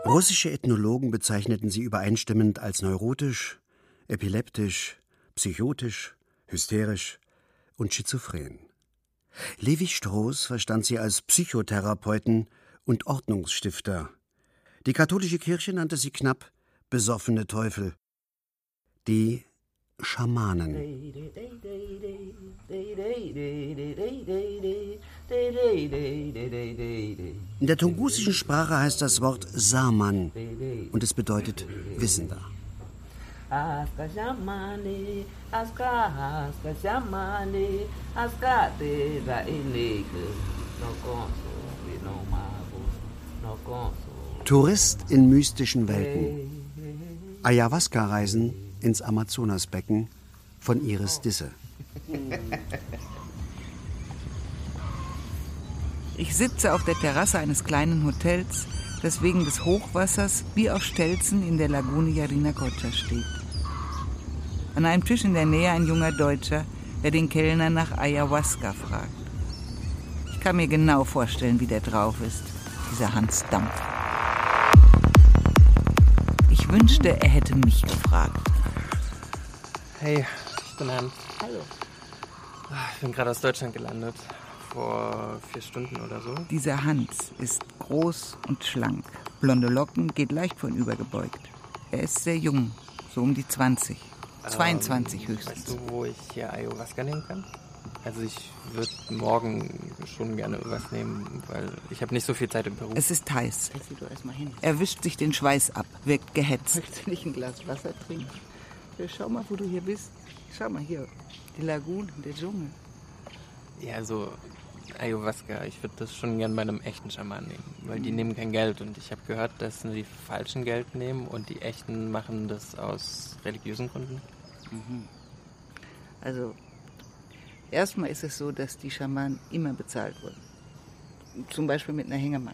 Russische Ethnologen bezeichneten sie übereinstimmend als neurotisch, epileptisch, psychotisch, hysterisch und schizophren. Levi Strauss verstand sie als Psychotherapeuten und Ordnungsstifter. Die katholische Kirche nannte sie knapp besoffene Teufel. Die Schamanen. In der tungusischen Sprache heißt das Wort Saman und es bedeutet Wissender. Tourist in mystischen Welten. Ayahuasca-Reisen ins Amazonasbecken von Iris Disse. Ich sitze auf der Terrasse eines kleinen Hotels, das wegen des Hochwassers wie auf Stelzen in der Lagune Yarinacocha steht. An einem Tisch in der Nähe ein junger Deutscher, der den Kellner nach Ayahuasca fragt. Ich kann mir genau vorstellen, wie der drauf ist, dieser Hans Dampf. Ich wünschte, er hätte mich gefragt. Hey, ich bin Hans. Hallo. Ich bin gerade aus Deutschland gelandet. Vor 4 Stunden oder so. Dieser Hans ist groß und schlank. Blonde Locken, geht leicht vornübergebeugt. Er ist sehr jung, so um die 20. 22 höchstens. Weißt du, wo ich hier Ayahuasca nehmen kann? Also ich würde morgen schon gerne was nehmen, weil ich habe nicht so viel Zeit im Peru. Es ist heiß. Er wischt sich den Schweiß ab, wirkt gehetzt. Möchtest du nicht ein Glas Wasser trinken? Ja, schau mal, wo du hier bist. Schau mal hier, die Lagune, der Dschungel. Ja, also Ayahuasca, ich würde das schon gern bei einem echten Schaman nehmen, weil die nehmen kein Geld und ich habe gehört, dass die falschen Geld nehmen und die echten machen das aus religiösen Gründen. Also, erstmal ist es so, dass die Schamanen immer bezahlt wurden. Zum Beispiel mit einer Hängematte.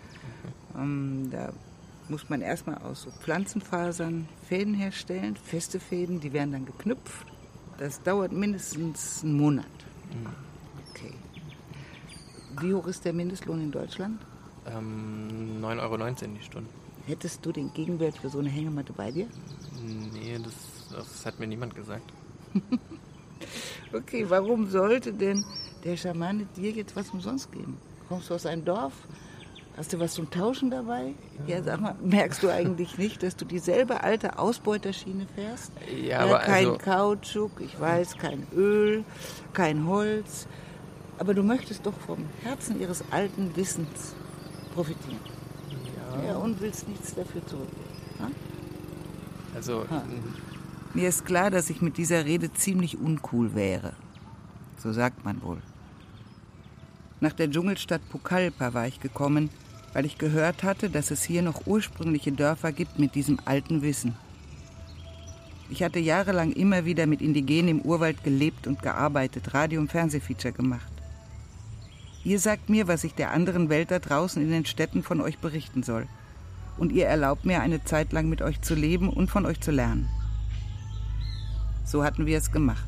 Da muss man erstmal aus so Pflanzenfasern Fäden herstellen, feste Fäden, die werden dann geknüpft. Das dauert mindestens einen Monat. Okay. Wie hoch ist der Mindestlohn in Deutschland? 9,19 Euro die Stunde. Hättest du den Gegenwert für so eine Hängematte bei dir? Nee, das hat mir niemand gesagt. Okay, warum sollte denn der Schamane dir jetzt was umsonst geben? Kommst du aus einem Dorf? Hast du was zum Tauschen dabei? Ja, sag mal, merkst du eigentlich nicht, dass du dieselbe alte Ausbeuterschiene fährst? Ja, aber kein also Kautschuk, ich weiß, kein Öl, kein Holz. Aber du möchtest doch vom Herzen ihres alten Wissens profitieren. Ja, und willst nichts dafür zurückgeben. Ha? Also... Mir ist klar, dass ich mit dieser Rede ziemlich uncool wäre. So sagt man wohl. Nach der Dschungelstadt Pucallpa war ich gekommen, weil ich gehört hatte, dass es hier noch ursprüngliche Dörfer gibt mit diesem alten Wissen. Ich hatte jahrelang immer wieder mit Indigenen im Urwald gelebt und gearbeitet, Radio- und Fernsehfeature gemacht. Ihr sagt mir, was ich der anderen Welt da draußen in den Städten von euch berichten soll. Und ihr erlaubt mir, eine Zeit lang mit euch zu leben und von euch zu lernen. So hatten wir es gemacht.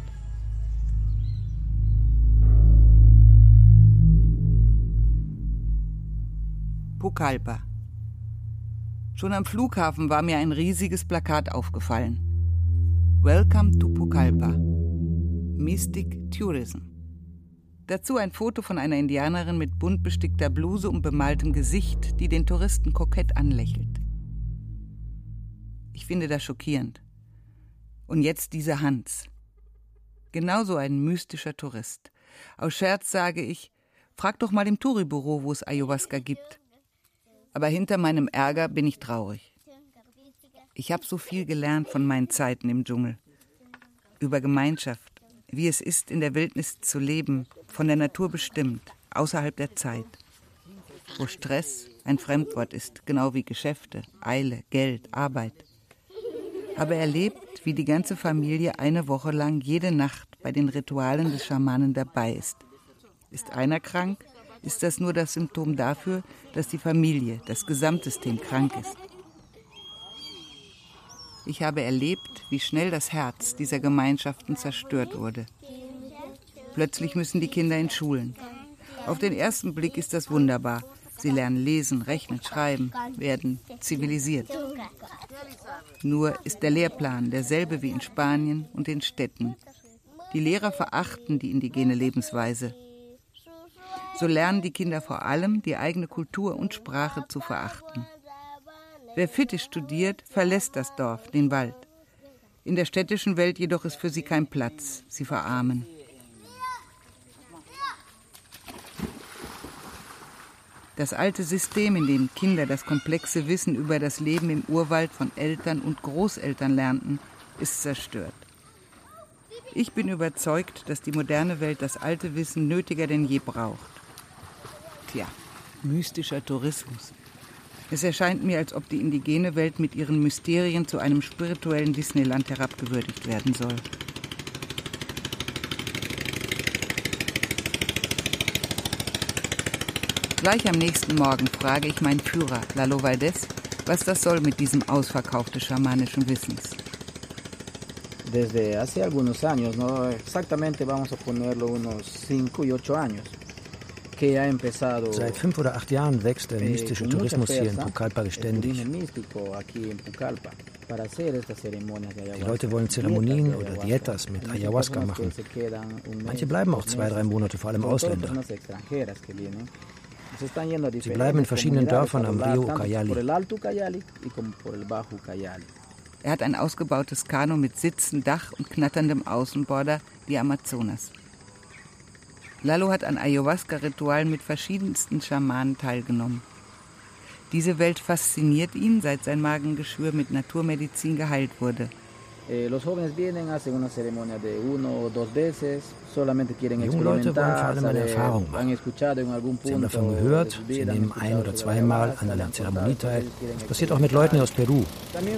Pucallpa. Schon am Flughafen war mir ein riesiges Plakat aufgefallen. Welcome to Pucallpa. Mystic Tourism. Dazu ein Foto von einer Indianerin mit bunt bestickter Bluse und bemaltem Gesicht, die den Touristen kokett anlächelt. Ich finde das schockierend. Und jetzt dieser Hans. Genauso ein mystischer Tourist. Aus Scherz sage ich, frag doch mal im Touribüro, wo es Ayahuasca gibt. Aber hinter meinem Ärger bin ich traurig. Ich habe so viel gelernt von meinen Zeiten im Dschungel. Über Gemeinschaft, wie es ist, in der Wildnis zu leben, von der Natur bestimmt, außerhalb der Zeit. Wo Stress ein Fremdwort ist, genau wie Geschäfte, Eile, Geld, Arbeit. Habe erlebt, wie die ganze Familie eine Woche lang jede Nacht bei den Ritualen des Schamanen dabei ist. Ist einer krank, ist das nur das Symptom dafür, dass die Familie, das Gesamtsystem krank ist. Ich habe erlebt, wie schnell das Herz dieser Gemeinschaften zerstört wurde. Plötzlich müssen die Kinder in Schulen. Auf den ersten Blick ist das wunderbar. Sie lernen lesen, rechnen, schreiben, werden zivilisiert. Nur ist der Lehrplan derselbe wie in Spanien und den Städten. Die Lehrer verachten die indigene Lebensweise. So lernen die Kinder vor allem, die eigene Kultur und Sprache zu verachten. Wer Fitte studiert, verlässt das Dorf, den Wald. In der städtischen Welt jedoch ist für sie kein Platz. Sie verarmen. Das alte System, in dem Kinder das komplexe Wissen über das Leben im Urwald von Eltern und Großeltern lernten, ist zerstört. Ich bin überzeugt, dass die moderne Welt das alte Wissen nötiger denn je braucht. Tja, mystischer Tourismus. Es erscheint mir, als ob die indigene Welt mit ihren Mysterien zu einem spirituellen Disneyland herabgewürdigt werden soll. Gleich am nächsten Morgen frage ich meinen Führer, Lalo Valdés, was das soll mit diesem Ausverkauf des schamanischen Wissens. Desde hace algunos años, no exactamente vamos a ponerlo unos 5 y 8 años, que ha empezado. Seit 5 oder 8 Jahren wächst der mystische Tourismus hier in Pucallpa beständig. Die Leute wollen Zeremonien oder Dietas mit Ayahuasca machen. Manche bleiben auch 2-3 Monate, vor allem Ausländer. Sie bleiben in verschiedenen Dörfern am Rio Ucayali. Er hat ein ausgebautes Kanu mit Sitzen, Dach und knatterndem Außenborder, wie Amazonas. Lalo hat an Ayahuasca-Ritualen mit verschiedensten Schamanen teilgenommen. Diese Welt fasziniert ihn, seit sein Magengeschwür mit Naturmedizin geheilt wurde. Die jungen Leute wollen vor allem eine Erfahrung machen. Sie haben davon gehört, sie nehmen 1 oder 2 Mal an einer Zeremonie teil. Das passiert auch mit Leuten aus Peru.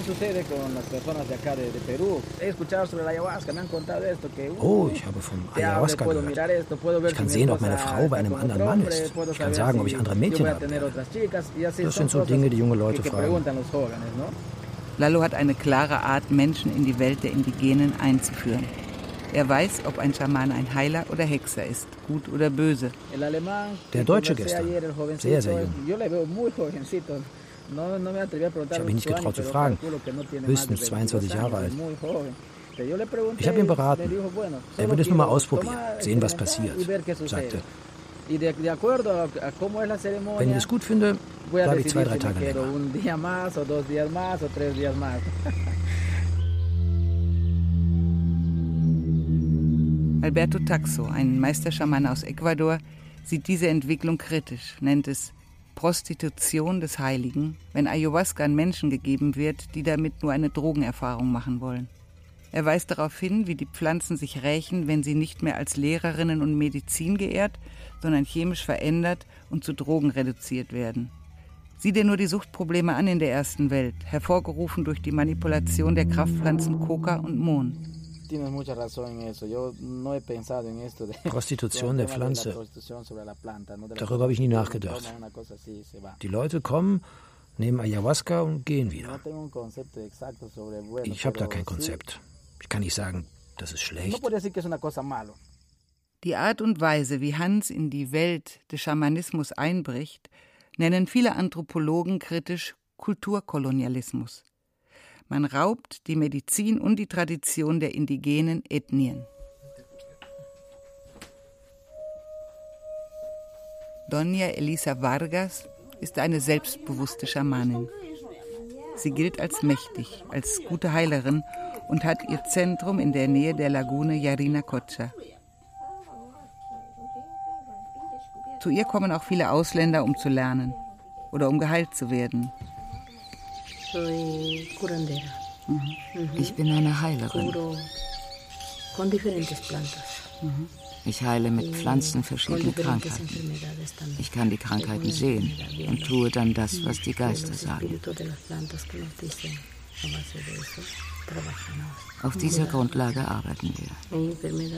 Oh, ich habe vom Ayahuasca gehört. Ich kann sehen, ob meine Frau bei einem anderen Mann ist. Ich kann sagen, ob ich andere Mädchen habe. Das sind so Dinge, die junge Leute fragen. Lalo hat eine klare Art, Menschen in die Welt der Indigenen einzuführen. Er weiß, ob ein Schaman ein Heiler oder Hexer ist, gut oder böse. Der Deutsche gestern, sehr, sehr jung. Ich habe mich nicht getraut zu fragen, höchstens 22 Jahre alt. Ich habe ihn beraten. Er würde es nur mal ausprobieren, sehen, was passiert, sagte. Wenn ich es gut finde, bleibe ich 2-3 Tage länger. Alberto Taxo, ein Meisterschamane aus Ecuador, sieht diese Entwicklung kritisch, nennt es Prostitution des Heiligen, wenn Ayahuasca an Menschen gegeben wird, die damit nur eine Drogenerfahrung machen wollen. Er weist darauf hin, wie die Pflanzen sich rächen, wenn sie nicht mehr als Lehrerinnen und Medizin geehrt, sondern chemisch verändert und zu Drogen reduziert werden. Sieh dir nur die Suchtprobleme an in der ersten Welt, hervorgerufen durch die Manipulation der Kraftpflanzen Coca und Mohn. Prostitution der Pflanze. Darüber habe ich nie nachgedacht. Die Leute kommen, nehmen Ayahuasca und gehen wieder. Ich habe da kein Konzept. Ich kann nicht sagen, das ist schlecht. Die Art und Weise, wie Hans in die Welt des Schamanismus einbricht, nennen viele Anthropologen kritisch Kulturkolonialismus. Man raubt die Medizin und die Tradition der indigenen Ethnien. Doña Elisa Vargas ist eine selbstbewusste Schamanin. Sie gilt als mächtig, als gute Heilerin und hat ihr Zentrum in der Nähe der Lagune Yarinacocha. Zu ihr kommen auch viele Ausländer, um zu lernen oder um geheilt zu werden. Ich bin eine Heilerin. Ich heile mit Pflanzen verschiedene Krankheiten. Ich kann die Krankheiten sehen und tue dann das, was die Geister sagen. Auf dieser Grundlage arbeiten wir.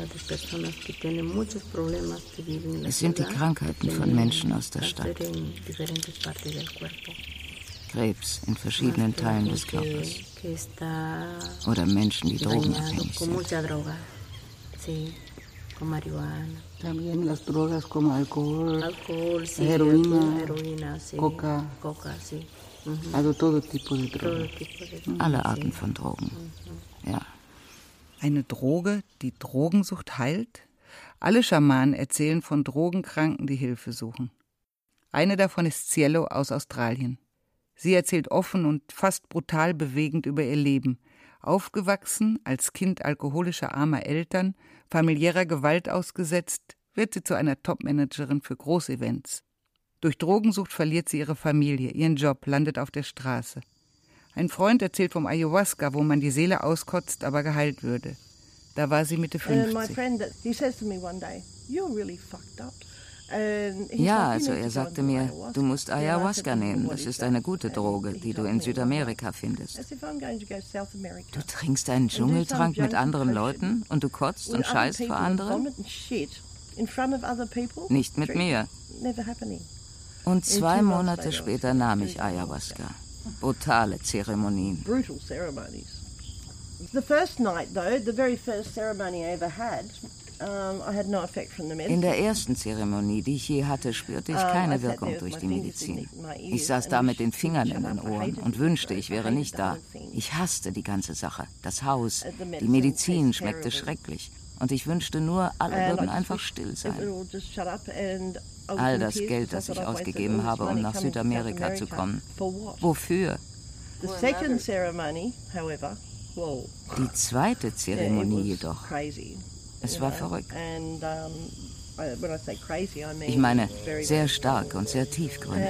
Es sind die Krankheiten von Menschen aus der Stadt. Krebs in verschiedenen Teilen des Körpers. Oder Menschen, die drogenabhängig sind. También las drogas como Alkohol, Heroina, Coca. Also todo tipo de Drogen. Alle Arten von Drogen. Ja. Eine Droge, die Drogensucht heilt? Alle Schamanen erzählen von Drogenkranken, die Hilfe suchen. Eine davon ist Cielo aus Australien. Sie erzählt offen und fast brutal bewegend über ihr Leben. Aufgewachsen als Kind alkoholischer armer Eltern, familiärer Gewalt ausgesetzt, wird sie zu einer Topmanagerin für Großevents. Durch Drogensucht verliert sie ihre Familie, ihren Job, landet auf der Straße. Ein Freund erzählt vom Ayahuasca, wo man die Seele auskotzt, aber geheilt würde. Da war sie Mitte 50. Ja, also er sagte mir, du musst Ayahuasca nehmen. Das ist eine gute Droge, die du in Südamerika findest. Du trinkst einen Dschungeltrank mit anderen Leuten und du kotzt und scheißt vor anderen? Nicht mit mir. Und 2 Monate später nahm ich Ayahuasca. Brutale Zeremonien. In der ersten Zeremonie, die ich je hatte, spürte ich keine Wirkung durch die Medizin. Ich saß da mit den Fingern in den Ohren und wünschte, ich wäre nicht da. Ich hasste die ganze Sache, das Haus, die Medizin schmeckte schrecklich. Und ich wünschte nur, alle würden einfach still sein. All das Geld, das ich ausgegeben habe, um nach Südamerika zu kommen. Wofür? Die zweite Zeremonie jedoch. Es war verrückt. Ich meine, sehr stark und sehr tiefgründig.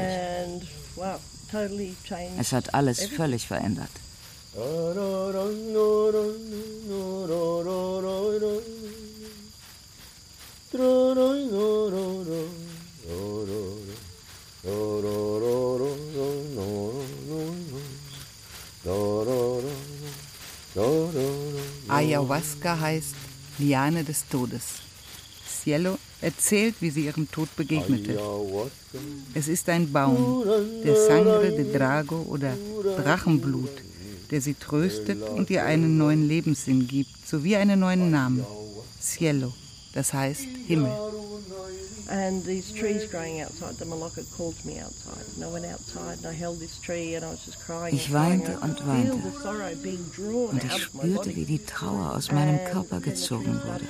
Es hat alles völlig verändert. Ayahuasca heißt Liane des Todes. Cielo erzählt, wie sie ihrem Tod begegnete. Es ist ein Baum, der Sangre de Drago oder Drachenblut, der sie tröstet und ihr einen neuen Lebenssinn gibt, sowie einen neuen Namen. Cielo, das heißt Himmel. And these trees growing outside, the Maloka called me outside. And I went outside and I held this tree and I was just crying. Ich weinte und weinte. Und ich spürte, wie die Trauer aus meinem Körper gezogen wurde.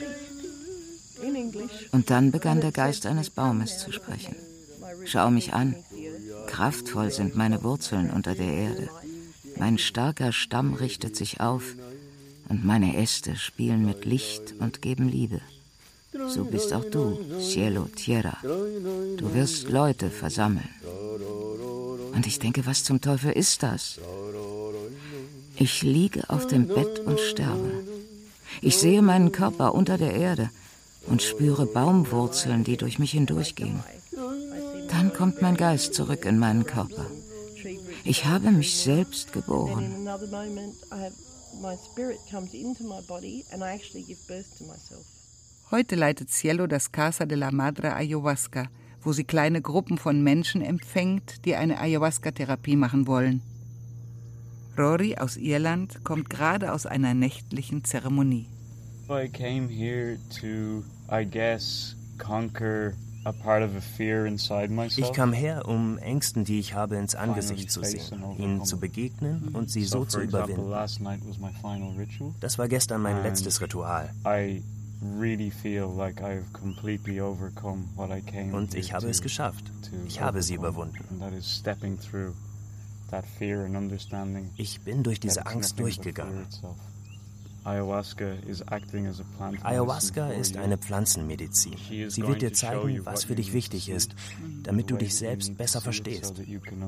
Und dann begann der Geist eines Baumes zu sprechen. Schau mich an. Kraftvoll sind meine Wurzeln unter der Erde. Mein starker Stamm richtet sich auf und meine Äste spielen mit Licht und geben Liebe. So bist auch du, Cielo, Tierra. Du wirst Leute versammeln. Und ich denke, was zum Teufel ist das? Ich liege auf dem Bett und sterbe. Ich sehe meinen Körper unter der Erde und spüre Baumwurzeln, die durch mich hindurchgehen. Dann kommt mein Geist zurück in meinen Körper. Ich habe mich selbst geboren. Heute leitet Cielo das Casa de la Madre Ayahuasca, wo sie kleine Gruppen von Menschen empfängt, die eine Ayahuasca-Therapie machen wollen. Rory aus Irland kommt gerade aus einer nächtlichen Zeremonie. I came here to, I guess, conquer a part of a fear inside myself. Ich kam her, um Ängsten, die ich habe, ins Angesicht zu sehen, ihnen zu begegnen und sie so zu überwinden. Das war gestern mein letztes Ritual. Und ich habe es geschafft. Ich habe sie überwunden. Ich bin durch diese Angst durchgegangen. Ayahuasca ist eine Pflanzenmedizin. Sie wird dir zeigen, was für dich wichtig ist, damit du dich selbst besser verstehst.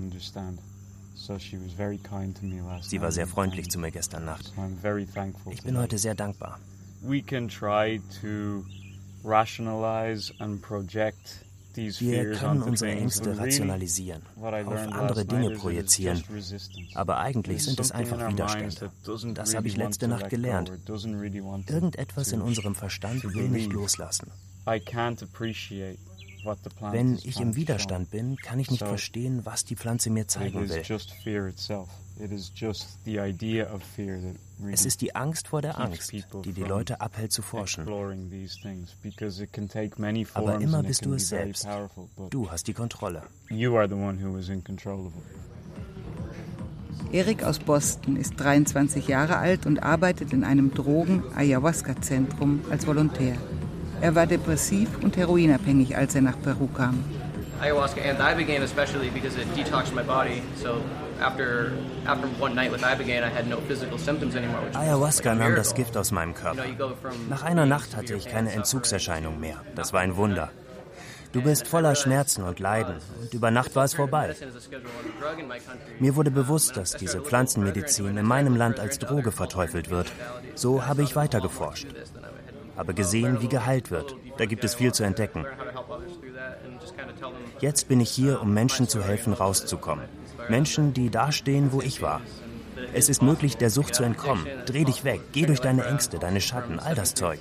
Sie war sehr freundlich zu mir gestern Nacht. Ich bin heute sehr dankbar. Wir können unsere Ängste rationalisieren, auf andere Dinge projizieren, aber eigentlich sind es einfach Widerstände. Das habe ich letzte Nacht gelernt. Irgendetwas in unserem Verstand will nicht loslassen. Wenn ich im Widerstand bin, kann ich nicht verstehen, was die Pflanze mir zeigen will. Es ist die Angst vor der Angst, die die Leute abhält zu forschen. Aber immer bist du es selbst. Du hast die Kontrolle. Erik aus Boston ist 23 Jahre alt und arbeitet in einem Drogen-Ayahuasca-Zentrum als Volontär. Er war depressiv und heroinabhängig, als er nach Peru kam. Ayahuasca and Ibogaine especially because it detoxed my body. So after one night with Ibogaine, I had no physical symptoms anymore. Ayahuasca nahm das Gift aus meinem Körper. Nach einer Nacht hatte ich keine Entzugserscheinung mehr. Das war ein Wunder. Du bist voller Schmerzen und Leiden und über Nacht war es vorbei. Mir wurde bewusst, dass diese Pflanzenmedizin in meinem Land als Droge verteufelt wird. So habe ich weiter geforscht. Habe gesehen, wie geheilt wird. Da gibt es viel zu entdecken. Jetzt bin ich hier, um Menschen zu helfen, rauszukommen. Menschen, die dastehen, wo ich war. Es ist möglich, der Sucht zu entkommen. Dreh dich weg, geh durch deine Ängste, deine Schatten, all das Zeug.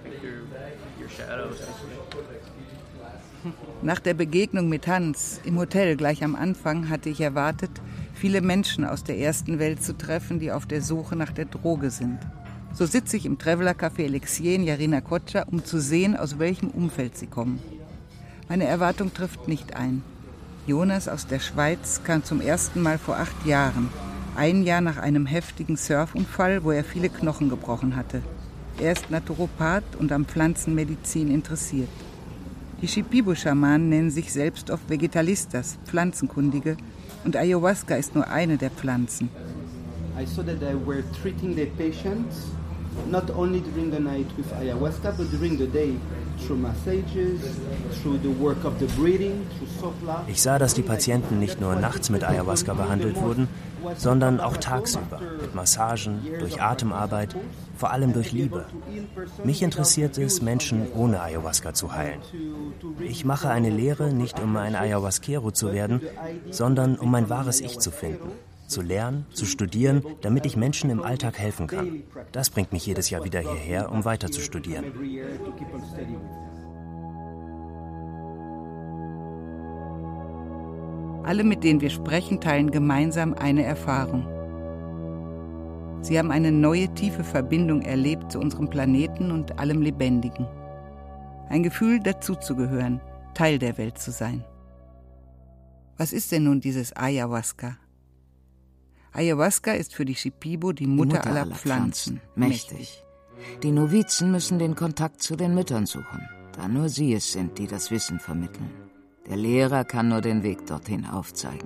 Nach der Begegnung mit Hans im Hotel gleich am Anfang hatte ich erwartet, viele Menschen aus der ersten Welt zu treffen, die auf der Suche nach der Droge sind. So sitze ich im Traveler-Café Elixir in Yarinacocha, um zu sehen, aus welchem Umfeld sie kommen. Meine Erwartung trifft nicht ein. Jonas aus der Schweiz kam zum ersten Mal vor 8 Jahren, ein Jahr nach einem heftigen Surfunfall, wo er viele Knochen gebrochen hatte. Er ist Naturopath und an Pflanzenmedizin interessiert. Die Shipibo-Schamanen nennen sich selbst oft Vegetalistas, Pflanzenkundige, und Ayahuasca ist nur eine der Pflanzen. I saw that they were treating the patients not only during the night with ayahuasca, but during the day through massages, through the work of the breathing, through sopla. Ich sah, dass die Patienten nicht nur nachts mit Ayahuasca behandelt wurden, sondern auch tagsüber mit Massagen, durch Atemarbeit, vor allem durch Liebe. Mich interessiert es, Menschen ohne Ayahuasca zu heilen. Ich mache eine Lehre, nicht um ein Ayahuasquero zu werden, sondern um mein wahres Ich zu finden. Zu lernen, zu studieren, damit ich Menschen im Alltag helfen kann. Das bringt mich jedes Jahr wieder hierher, um weiter zu studieren. Alle, mit denen wir sprechen, teilen gemeinsam eine Erfahrung. Sie haben eine neue, tiefe Verbindung erlebt zu unserem Planeten und allem Lebendigen. Ein Gefühl, dazuzugehören, Teil der Welt zu sein. Was ist denn nun dieses Ayahuasca? Ayahuasca ist für die Shipibo die Mutter aller Pflanzen. Mächtig. Die Novizen müssen den Kontakt zu den Müttern suchen, da nur sie es sind, die das Wissen vermitteln. Der Lehrer kann nur den Weg dorthin aufzeigen.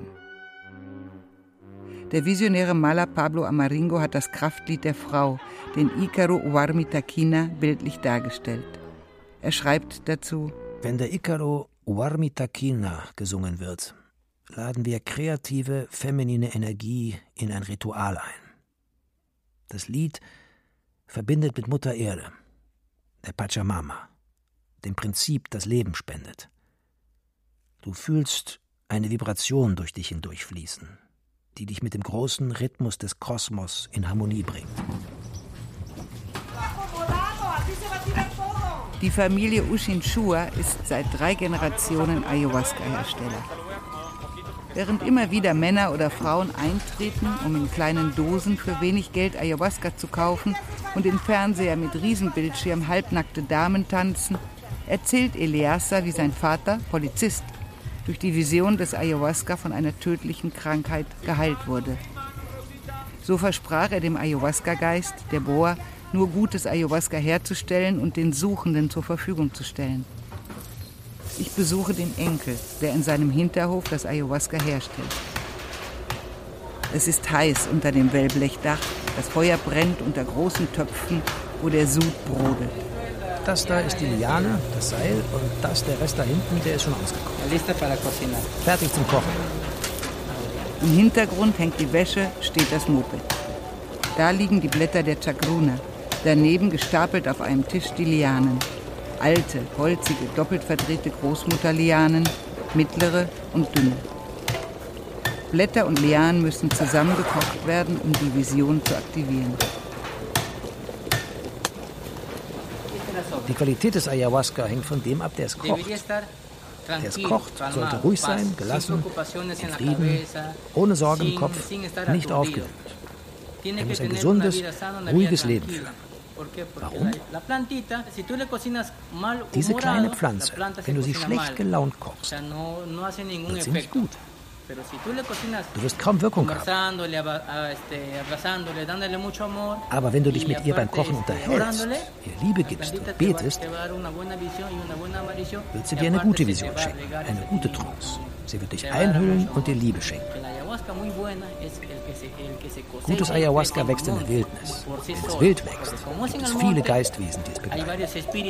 Der visionäre Maler Pablo Amaringo hat das Kraftlied der Frau, den Ícaro Huarmitaquina, bildlich dargestellt. Er schreibt dazu: Wenn der Ícaro Huarmitaquina gesungen wird, laden wir kreative, feminine Energie in ein Ritual ein. Das Lied verbindet mit Mutter Erde, der Pachamama, dem Prinzip, das Leben spendet. Du fühlst eine Vibration durch dich hindurchfließen, die dich mit dem großen Rhythmus des Kosmos in Harmonie bringt. Die Familie Ushinshua ist seit 3 Generationen Ayahuasca-Hersteller. Während immer wieder Männer oder Frauen eintreten, um in kleinen Dosen für wenig Geld Ayahuasca zu kaufen und im Fernseher mit Riesenbildschirm halbnackte Damen tanzen, erzählt Eleazar, wie sein Vater, Polizist, durch die Vision des Ayahuasca von einer tödlichen Krankheit geheilt wurde. So versprach er dem Ayahuasca-Geist, der Boa, nur gutes Ayahuasca herzustellen und den Suchenden zur Verfügung zu stellen. Ich besuche den Enkel, der in seinem Hinterhof das Ayahuasca herstellt. Es ist heiß unter dem Wellblechdach, das Feuer brennt unter großen Töpfen, wo der Sud brodelt. Das da ist die Liane, das Seil, und das, der Rest da hinten, der ist schon ausgekocht. Fertig zum Kochen. Im Hintergrund hängt die Wäsche, steht das Moped. Da liegen die Blätter der Chacruna, daneben gestapelt auf einem Tisch die Lianen. Alte, holzige, doppelt verdrehte Großmutterlianen, mittlere und dünne. Blätter und Lianen müssen zusammengekocht werden, um die Vision zu aktivieren. Die Qualität des Ayahuasca hängt von dem ab, der es kocht. Der es kocht, sollte ruhig sein, gelassen, in Frieden, ohne Sorgen im Kopf, nicht aufgewühlt. Er muss ein gesundes, ruhiges Leben führen. Warum? Diese kleine Pflanze, wenn du sie schlecht gelaunt kochst, wird sie nicht gut. Du wirst kaum Wirkung haben. Aber wenn du dich mit ihr beim Kochen unterhältst, ihr Liebe gibst und betest, wird sie dir eine gute Vision schenken, eine gute Trance. Sie wird dich einhüllen und dir Liebe schenken. Gutes Ayahuasca wächst in der Wildnis. Wenn es wild wächst, gibt es viele Geistwesen, die es begleiten.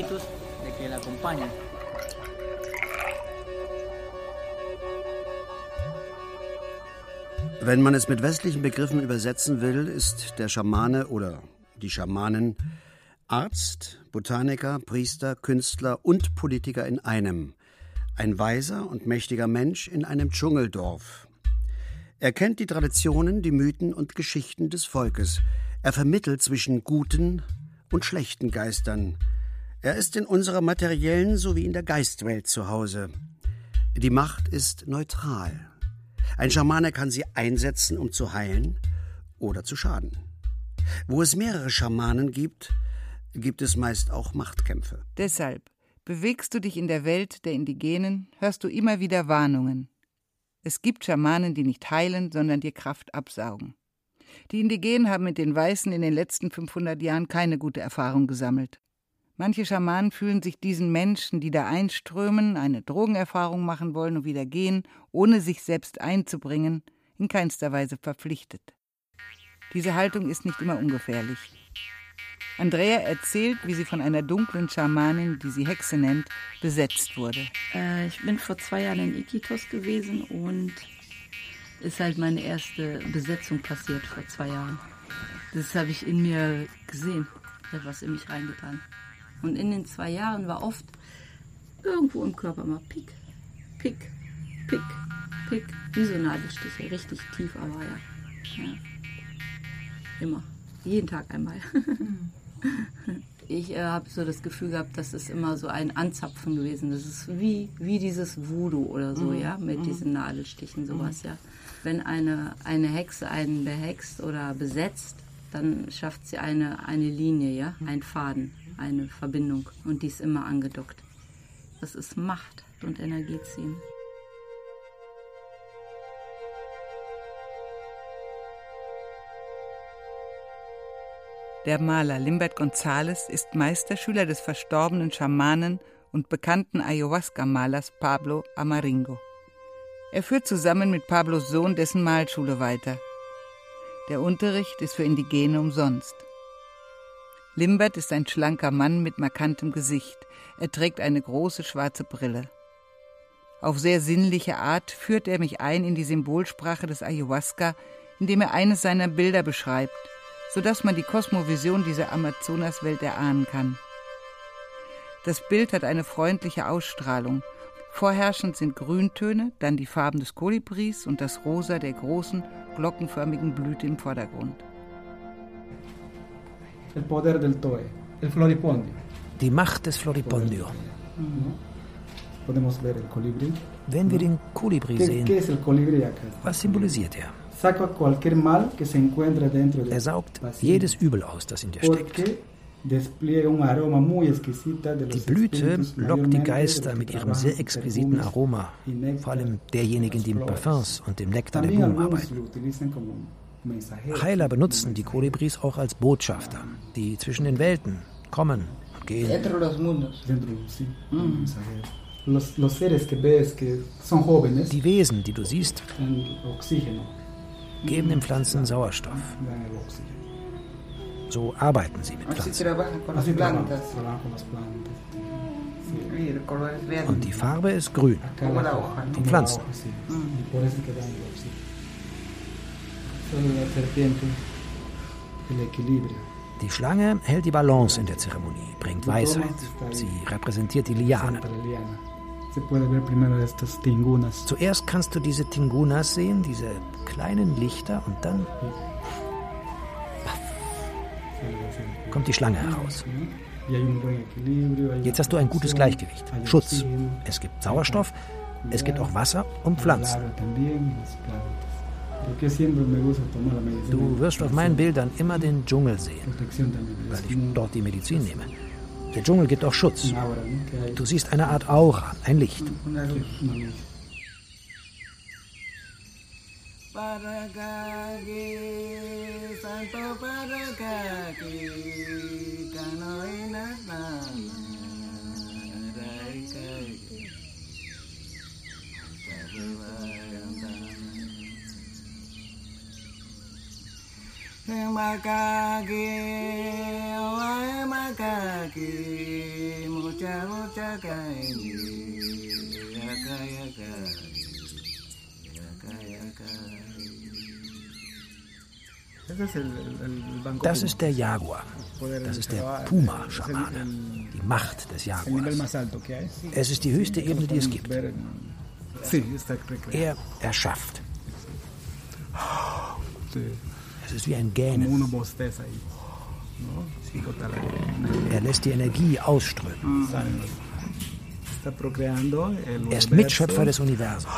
Wenn man es mit westlichen Begriffen übersetzen will, ist der Schamane oder die Schamanin Arzt, Botaniker, Priester, Künstler und Politiker in einem. Ein weiser und mächtiger Mensch in einem Dschungeldorf. Er kennt die Traditionen, die Mythen und Geschichten des Volkes. Er vermittelt zwischen guten und schlechten Geistern. Er ist in unserer materiellen sowie in der Geistwelt zu Hause. Die Macht ist neutral. Ein Schamane kann sie einsetzen, um zu heilen oder zu schaden. Wo es mehrere Schamanen gibt, gibt es meist auch Machtkämpfe. Deshalb bewegst du dich in der Welt der Indigenen, hörst du immer wieder Warnungen. Es gibt Schamanen, die nicht heilen, sondern dir Kraft absaugen. Die Indigenen haben mit den Weißen in den letzten 500 Jahren keine gute Erfahrung gesammelt. Manche Schamanen fühlen sich diesen Menschen, die da einströmen, eine Drogenerfahrung machen wollen und wieder gehen, ohne sich selbst einzubringen, in keinster Weise verpflichtet. Diese Haltung ist nicht immer ungefährlich. Andrea erzählt, wie sie von einer dunklen Schamanin, die sie Hexe nennt, besetzt wurde. Ich bin vor 2 Jahren in Iquitos gewesen und ist halt meine erste Besetzung passiert vor 2 Jahren. Das habe ich in mir gesehen, etwas in mich reingetan. Und in den 2 Jahren war oft irgendwo im Körper mal Pick, Pick, Pick, Pick, wie so Nadelstiche, richtig tief, aber ja. Immer, jeden Tag einmal. Ich habe so das Gefühl gehabt, das ist immer so ein Anzapfen gewesen. Das ist wie dieses Voodoo oder so, ja, mit diesen Nadelstichen, sowas, ja. Wenn eine Hexe einen behext oder besetzt, dann schafft sie eine Linie, ja, einen Faden, eine Verbindung. Und die ist immer angedockt. Das ist Macht und Energie ziehen. Der Maler Limbert González ist Meisterschüler des verstorbenen Schamanen und bekannten Ayahuasca-Malers Pablo Amaringo. Er führt zusammen mit Pablos Sohn dessen Malschule weiter. Der Unterricht ist für Indigene umsonst. Limbert ist ein schlanker Mann mit markantem Gesicht. Er trägt eine große schwarze Brille. Auf sehr sinnliche Art führt er mich ein in die Symbolsprache des Ayahuasca, indem er eines seiner Bilder beschreibt, sodass man die Kosmovision dieser Amazonaswelt erahnen kann. Das Bild hat eine freundliche Ausstrahlung. Vorherrschend sind Grüntöne, dann die Farben des Kolibris und das Rosa der großen, glockenförmigen Blüte im Vordergrund. Die Macht des Floripondio. Wenn wir den Kolibri sehen, was symbolisiert er? Er saugt jedes Übel aus, das in dir steckt. Die Blüte lockt die Geister mit ihrem sehr exquisiten Aroma, vor allem derjenigen, die mit Parfums und dem Nektar der Blumen arbeiten. Heiler benutzen die Kolibris auch als Botschafter, die zwischen den Welten kommen und gehen. Die Wesen, die du siehst, geben den Pflanzen Sauerstoff. So arbeiten sie mit Pflanzen. Und die Farbe ist grün. Die Pflanzen. Die Schlange hält die Balance in der Zeremonie, bringt Weisheit. Sie repräsentiert die Liane. Zuerst kannst du diese Tingunas sehen, diese kleinen Lichter, und dann kommt die Schlange heraus. Jetzt hast du ein gutes Gleichgewicht. Schutz. Es gibt Sauerstoff, es gibt auch Wasser und Pflanzen. Du wirst auf meinen Bildern immer den Dschungel sehen, weil ich dort die Medizin nehme. Der Dschungel gibt auch Schutz. Du siehst eine Art Aura, ein Licht. Das ist der Jaguar. Das ist der Puma-Schamane. Die Macht des Jaguars. Es ist die höchste Ebene, die es gibt. Er erschafft. Es ist wie ein Gähnen. Er lässt die Energie ausströmen. Er ist Mitschöpfer des Universums.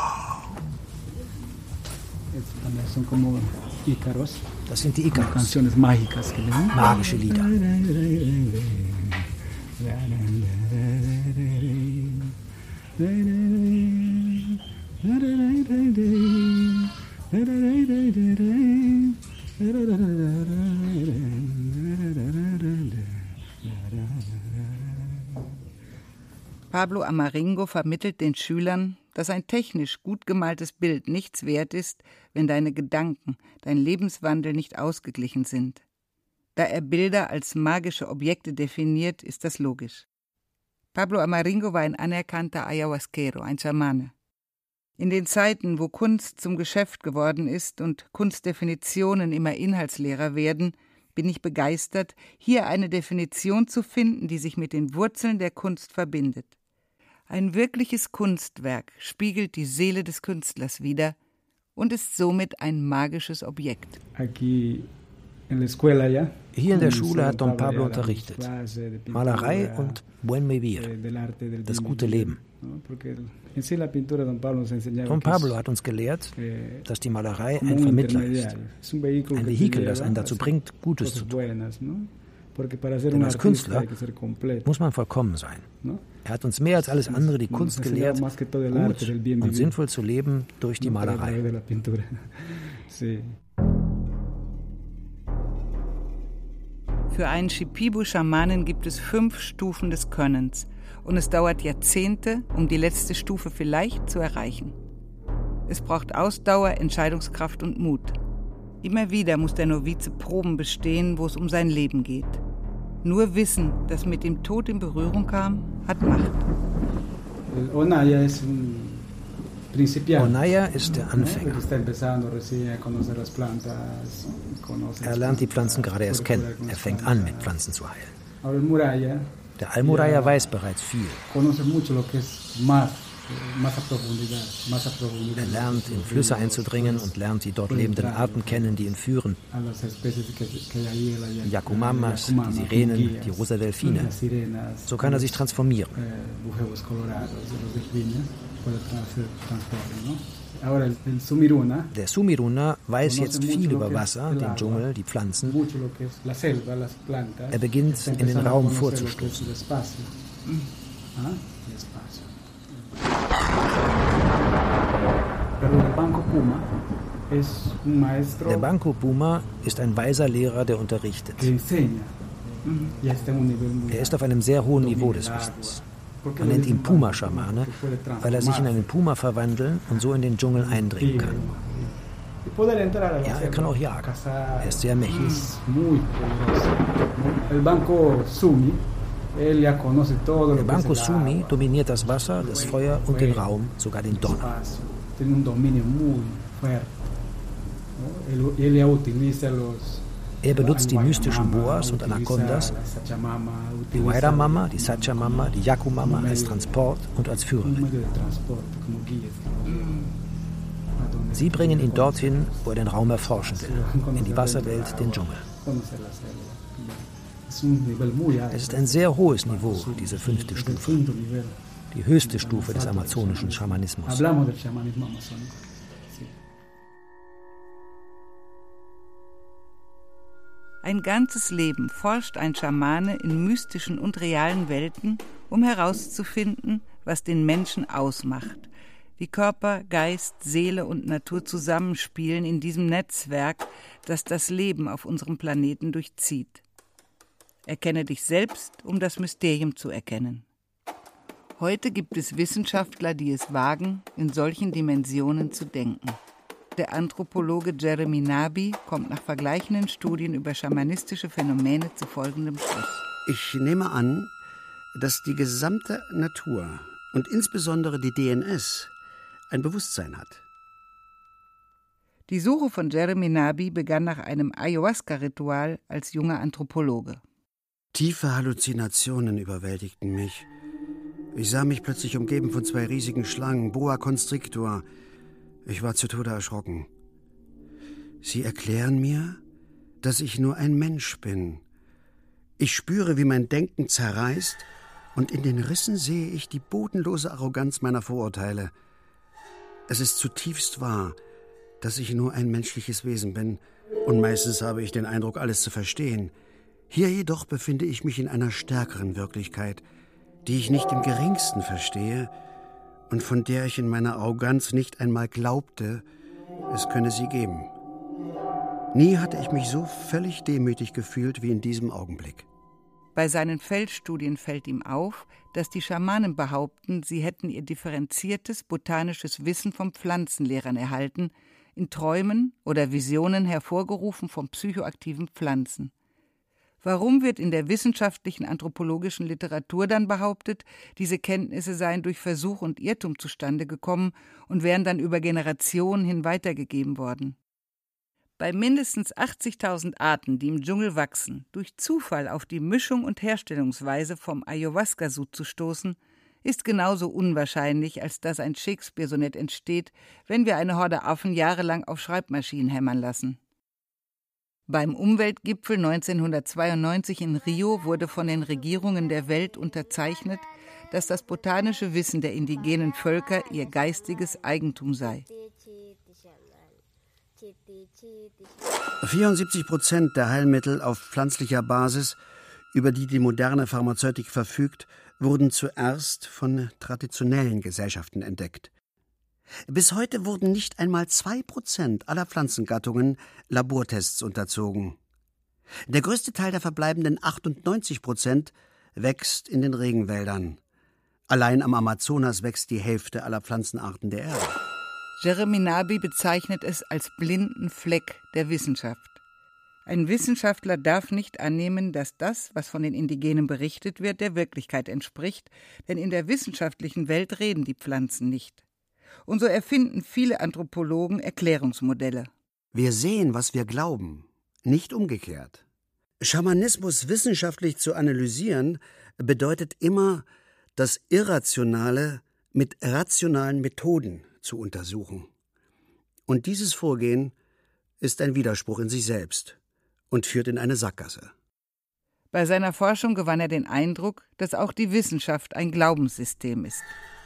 Das sind die Ikaros. Magische Lieder. Pablo Amaringo vermittelt den Schülern, dass ein technisch gut gemaltes Bild nichts wert ist, wenn deine Gedanken, dein Lebenswandel nicht ausgeglichen sind. Da er Bilder als magische Objekte definiert, ist das logisch. Pablo Amaringo war ein anerkannter Ayahuasquero, ein Schamane. In den Zeiten, wo Kunst zum Geschäft geworden ist und Kunstdefinitionen immer inhaltsleerer werden, bin ich begeistert, hier eine Definition zu finden, die sich mit den Wurzeln der Kunst verbindet. Ein wirkliches Kunstwerk spiegelt die Seele des Künstlers wider und ist somit ein magisches Objekt. Hier in der Schule hat Don Pablo unterrichtet. Malerei und Buen Vivir, das gute Leben. Don Pablo hat uns gelehrt, dass die Malerei ein Vermittler ist, ein Vehikel, das einen dazu bringt, Gutes zu tun. Denn als Künstler muss man vollkommen sein. Er hat uns mehr als alles andere die Kunst gelehrt, gut und sinnvoll zu leben durch die Malerei. Für einen Shipibo-Schamanen gibt es 5 Stufen des Könnens und es dauert Jahrzehnte, um die letzte Stufe vielleicht zu erreichen. Es braucht Ausdauer, Entscheidungskraft und Mut. Immer wieder muss der Novize Proben bestehen, wo es um sein Leben geht. Nur Wissen, das mit dem Tod in Berührung kam, hat Macht. Onaya ist der Anfänger. Er lernt die Pflanzen gerade erst kennen. Er fängt an, mit Pflanzen zu heilen. Der Almuraya weiß bereits viel. Er lernt, in Flüsse einzudringen und lernt die dort lebenden Arten kennen, die ihn führen. Die Yacumamas, die Sirenen, die rosa Delfine. So kann er sich transformieren. Der Sumiruna weiß jetzt viel über Wasser, den Dschungel, die Pflanzen. Er beginnt, in den Raum vorzustoßen. Der Banco Puma ist ein weiser Lehrer, der unterrichtet. Er ist auf einem sehr hohen Niveau des Wissens. Man nennt ihn Puma-Schamane, weil er sich in einen Puma verwandeln und so in den Dschungel eindringen kann. Ja, er kann auch jagen. Er ist sehr mächtig. Der Banco Sumi dominiert das Wasser, das Feuer und den Raum, sogar den Donner. Er benutzt die mystischen Boas und Anacondas, die Huayra-Mama, die Sacha-Mama, die Yacu-Mama als Transport und als Führerin. Sie bringen ihn dorthin, wo er den Raum erforschen will, in die Wasserwelt, den Dschungel. Es ist ein sehr hohes Niveau, diese 5. Stufe. Die höchste Stufe des amazonischen Schamanismus. Ein ganzes Leben forscht ein Schamane in mystischen und realen Welten, um herauszufinden, was den Menschen ausmacht, wie Körper, Geist, Seele und Natur zusammenspielen in diesem Netzwerk, das das Leben auf unserem Planeten durchzieht. Erkenne dich selbst, um das Mysterium zu erkennen. Heute gibt es Wissenschaftler, die es wagen, in solchen Dimensionen zu denken. Der Anthropologe Jeremy Nabi kommt nach vergleichenden Studien über schamanistische Phänomene zu folgendem Schluss. Ich nehme an, dass die gesamte Natur und insbesondere die DNS ein Bewusstsein hat. Die Suche von Jeremy Nabi begann nach einem Ayahuasca-Ritual als junger Anthropologe. Tiefe Halluzinationen überwältigten mich. Ich sah mich plötzlich umgeben von 2 riesigen Schlangen, Boa Constrictor. Ich war zu Tode erschrocken. Sie erklären mir, dass ich nur ein Mensch bin. Ich spüre, wie mein Denken zerreißt, und in den Rissen sehe ich die bodenlose Arroganz meiner Vorurteile. Es ist zutiefst wahr, dass ich nur ein menschliches Wesen bin, und meistens habe ich den Eindruck, alles zu verstehen. Hier jedoch befinde ich mich in einer stärkeren Wirklichkeit, die ich nicht im geringsten verstehe und von der ich in meiner Arroganz nicht einmal glaubte, es könne sie geben. Nie hatte ich mich so völlig demütig gefühlt wie in diesem Augenblick. Bei seinen Feldstudien fällt ihm auf, dass die Schamanen behaupten, sie hätten ihr differenziertes botanisches Wissen von Pflanzenlehrern erhalten, in Träumen oder Visionen hervorgerufen von psychoaktiven Pflanzen. Warum wird in der wissenschaftlichen anthropologischen Literatur dann behauptet, diese Kenntnisse seien durch Versuch und Irrtum zustande gekommen und wären dann über Generationen hin weitergegeben worden? Bei mindestens 80.000 Arten, die im Dschungel wachsen, durch Zufall auf die Mischung und Herstellungsweise vom Ayahuasca-Sud zu stoßen, ist genauso unwahrscheinlich, als dass ein Shakespeare-Sonett entsteht, wenn wir eine Horde Affen jahrelang auf Schreibmaschinen hämmern lassen. Beim Umweltgipfel 1992 in Rio wurde von den Regierungen der Welt unterzeichnet, dass das botanische Wissen der indigenen Völker ihr geistiges Eigentum sei. 74% der Heilmittel auf pflanzlicher Basis, über die die moderne Pharmazeutik verfügt, wurden zuerst von traditionellen Gesellschaften entdeckt. Bis heute wurden nicht einmal 2% aller Pflanzengattungen Labortests unterzogen. Der größte Teil der verbleibenden 98% wächst in den Regenwäldern. Allein am Amazonas wächst die Hälfte aller Pflanzenarten der Erde. Jeremy Nabi bezeichnet es als blinden Fleck der Wissenschaft. Ein Wissenschaftler darf nicht annehmen, dass das, was von den Indigenen berichtet wird, der Wirklichkeit entspricht, denn in der wissenschaftlichen Welt reden die Pflanzen nicht. Und so erfinden viele Anthropologen Erklärungsmodelle. Wir sehen, was wir glauben, nicht umgekehrt. Schamanismus wissenschaftlich zu analysieren, bedeutet immer, das Irrationale mit rationalen Methoden zu untersuchen. Und dieses Vorgehen ist ein Widerspruch in sich selbst und führt in eine Sackgasse. Bei seiner Forschung gewann er den Eindruck, dass auch die Wissenschaft ein Glaubenssystem ist.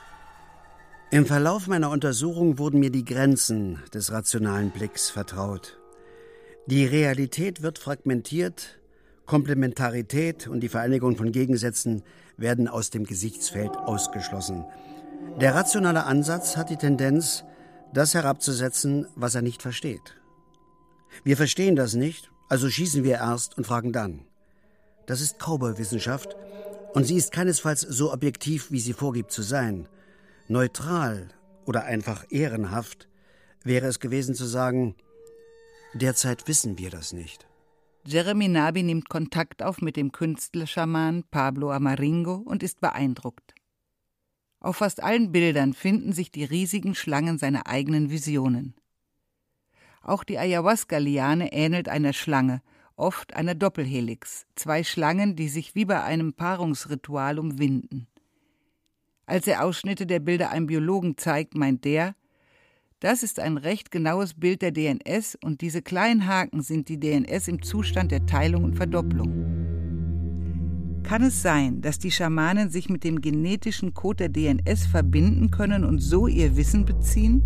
Im Verlauf meiner Untersuchung wurden mir die Grenzen des rationalen Blicks vertraut. Die Realität wird fragmentiert, Komplementarität und die Vereinigung von Gegensätzen werden aus dem Gesichtsfeld ausgeschlossen. Der rationale Ansatz hat die Tendenz, das herabzusetzen, was er nicht versteht. Wir verstehen das nicht, also schießen wir erst und fragen dann. Das ist Cowboy-Wissenschaft und sie ist keinesfalls so objektiv, wie sie vorgibt zu sein. Neutral oder einfach ehrenhaft wäre es gewesen zu sagen, derzeit wissen wir das nicht. Jeremy Nabi nimmt Kontakt auf mit dem Künstlerschaman Pablo Amaringo und ist beeindruckt. Auf fast allen Bildern finden sich die riesigen Schlangen seiner eigenen Visionen. Auch die Ayahuasca-Liane ähnelt einer Schlange, oft einer Doppelhelix, 2 Schlangen, die sich wie bei einem Paarungsritual umwinden. Als er Ausschnitte der Bilder einem Biologen zeigt, meint der, das ist ein recht genaues Bild der DNS und diese kleinen Haken sind die DNS im Zustand der Teilung und Verdopplung. Kann es sein, dass die Schamanen sich mit dem genetischen Code der DNS verbinden können und so ihr Wissen beziehen?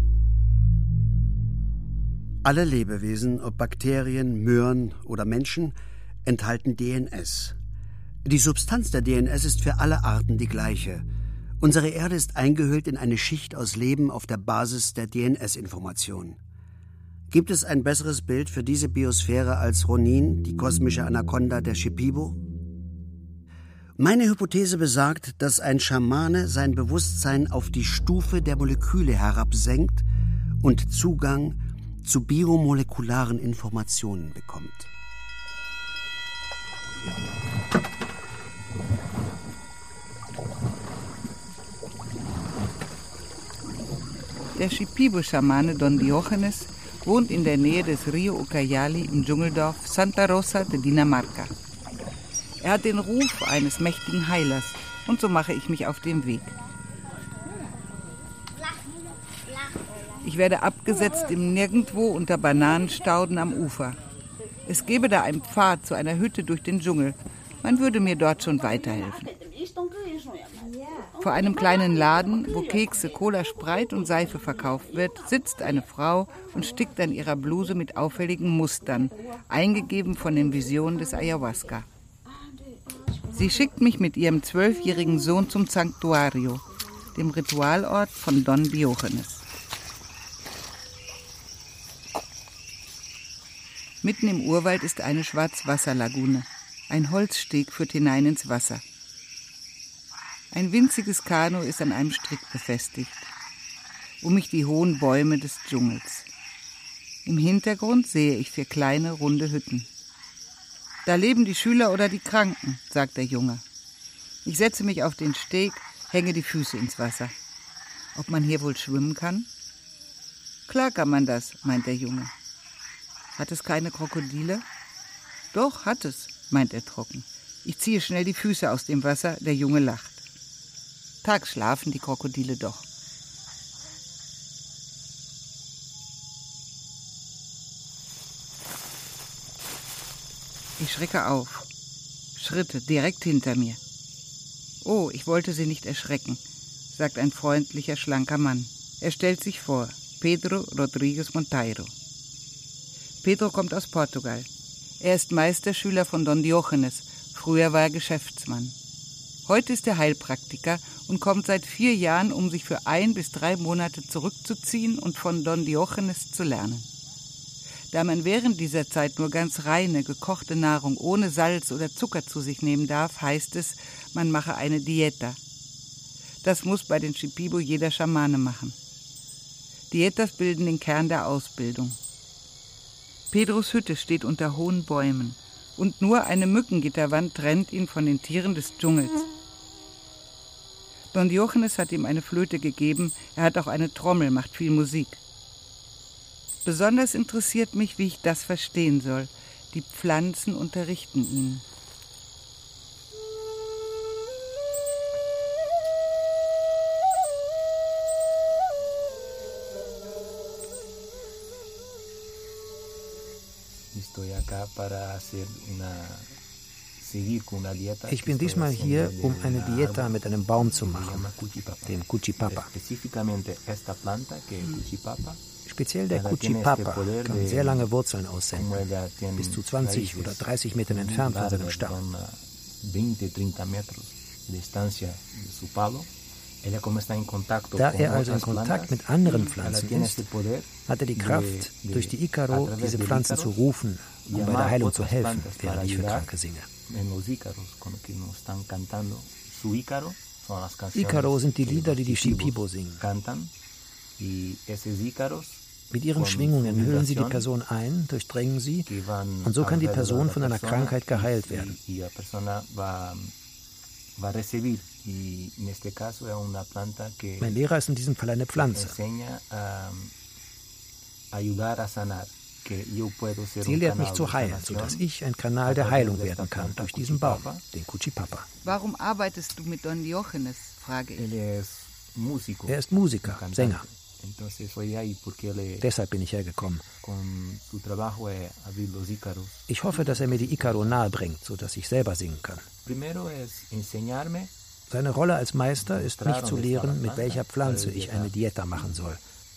Alle Lebewesen, ob Bakterien, Möhren oder Menschen, enthalten DNS. Die Substanz der DNS ist für alle Arten die gleiche. Unsere Erde ist eingehüllt in eine Schicht aus Leben auf der Basis der DNS-Information. Gibt es ein besseres Bild für diese Biosphäre als Ronin, die kosmische Anaconda der Shipibo? Meine Hypothese besagt, dass ein Schamane sein Bewusstsein auf die Stufe der Moleküle herabsenkt und Zugang zu biomolekularen Informationen bekommt. Der Shipibo-Schamane Don Diogenes wohnt in der Nähe des Rio Ucayali im Dschungeldorf Santa Rosa de Dinamarca. Er hat den Ruf eines mächtigen Heilers und so mache ich mich auf den Weg. Ich werde abgesetzt im Nirgendwo unter Bananenstauden am Ufer. Es gäbe da einen Pfad zu einer Hütte durch den Dschungel. Man würde mir dort schon weiterhelfen. Vor einem kleinen Laden, wo Kekse, Cola, Sprite und Seife verkauft wird, sitzt eine Frau und stickt an ihrer Bluse mit auffälligen Mustern, eingegeben von den Visionen des Ayahuasca. Sie schickt mich mit ihrem 12-jährigen Sohn zum Sanctuario, dem Ritualort von Don Diogenes. Mitten im Urwald ist eine Schwarzwasserlagune. Ein Holzsteg führt hinein ins Wasser. Ein winziges Kanu ist an einem Strick befestigt. Um mich die hohen Bäume des Dschungels. Im Hintergrund sehe ich 4 kleine, runde Hütten. Da leben die Schüler oder die Kranken, sagt der Junge. Ich setze mich auf den Steg, hänge die Füße ins Wasser. Ob man hier wohl schwimmen kann? Klar kann man das, meint der Junge. Hat es keine Krokodile? Doch, hat es, meint er trocken. Ich ziehe schnell die Füße aus dem Wasser, der Junge lacht. Tags schlafen die Krokodile doch. Ich schrecke auf. Schritte direkt hinter mir. Oh, ich wollte sie nicht erschrecken, sagt ein freundlicher, schlanker Mann. Er stellt sich vor, Pedro Rodrigues Monteiro. Pedro kommt aus Portugal. Er ist Meisterschüler von Don Diogenes. Früher war er Geschäftsmann. Heute ist er Heilpraktiker und kommt seit 4 Jahren, um sich für 1 bis 3 Monate zurückzuziehen und von Don Diogenes zu lernen. Da man während dieser Zeit nur ganz reine, gekochte Nahrung ohne Salz oder Zucker zu sich nehmen darf, heißt es, man mache eine Dieta. Das muss bei den Shipibo jeder Schamane machen. Dietas bilden den Kern der Ausbildung. Pedros Hütte steht unter hohen Bäumen und nur eine Mückengitterwand trennt ihn von den Tieren des Dschungels. Don Diogenes hat ihm eine Flöte gegeben, er hat auch eine Trommel, macht viel Musik. Besonders interessiert mich, wie ich das verstehen soll. Die Pflanzen unterrichten ihn. Ich bin diesmal hier, um eine Dieta mit einem Baum zu machen, dem Cuchipapa. Speziell der Cuchipapa kann sehr lange Wurzeln aussenden, bis zu 20 oder 30 Metern entfernt von seinem Stamm. Da er also in Kontakt mit anderen Pflanzen ist, hat er die Kraft, durch die Ícaro diese Pflanzen zu rufen, um bei der Heilung zu helfen, während ich für Kranke singe. Ícaro sind die Lieder, die die Shipibo singen. Mit ihren Schwingungen hüllen sie die Person ein, durchdringen sie, und so kann die Person von einer Krankheit geheilt werden. Mein Lehrer ist in diesem Fall eine Pflanze. Sie lehrt mich zu heilen, sodass ich ein Kanal der Heilung werden kann durch diesen Baum, den Cuchipapa. Warum arbeitest du mit Don Diogenes, frage ich. Er ist Musiker, Sänger. Deshalb bin ich hergekommen. Ich hoffe, dass er mir die Ícaro nahe bringt, sodass ich selber singen kann. Seine Rolle als Meister ist, mich zu lehren, mit welcher Pflanze ich eine Dieta machen soll.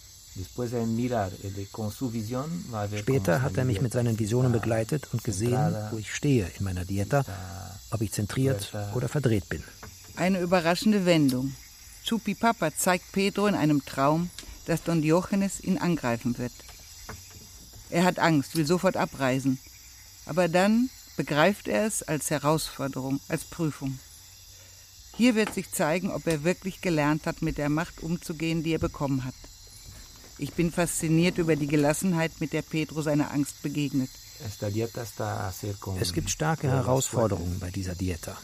Später hat er mich mit seinen Visionen begleitet und gesehen, wo ich stehe in meiner Dieta, ob ich zentriert oder verdreht bin. Eine überraschende Wendung. Chupi Papa zeigt Pedro in einem Traum, dass Don Diogenes ihn angreifen wird. Er hat Angst, will sofort abreisen. Aber dann begreift er es als Herausforderung, als Prüfung. Hier wird sich zeigen, ob er wirklich gelernt hat, mit der Macht umzugehen, die er bekommen hat. Ich bin fasziniert über die Gelassenheit, mit der Pedro seiner Angst begegnet. Es gibt starke Herausforderungen bei dieser Dieta.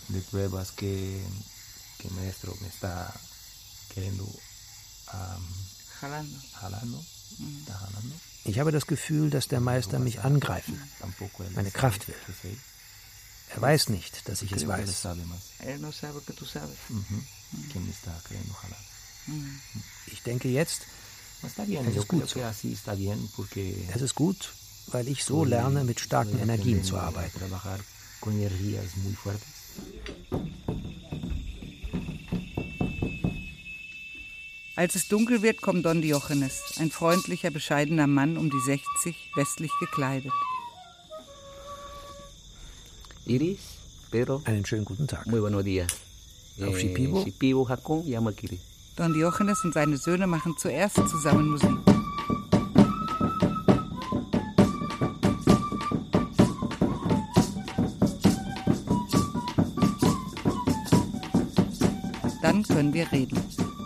Ich habe das Gefühl, dass der Meister mich angreifen, meine Kraft will. Er weiß nicht, dass ich es weiß. Ich denke jetzt, es ist gut so. Es ist gut, weil ich so lerne, mit starken Energien zu arbeiten. Als es dunkel wird, kommt Don Diogenes, ein freundlicher, bescheidener Mann um die 60, westlich gekleidet. Iris, Pedro. Einen schönen guten Tag. Muy buenos días. Auf Shipibo? Shipibo, Hakon, Yamakiri. Don Diogenes und seine Söhne machen zuerst zusammen Musik. Dann können wir reden.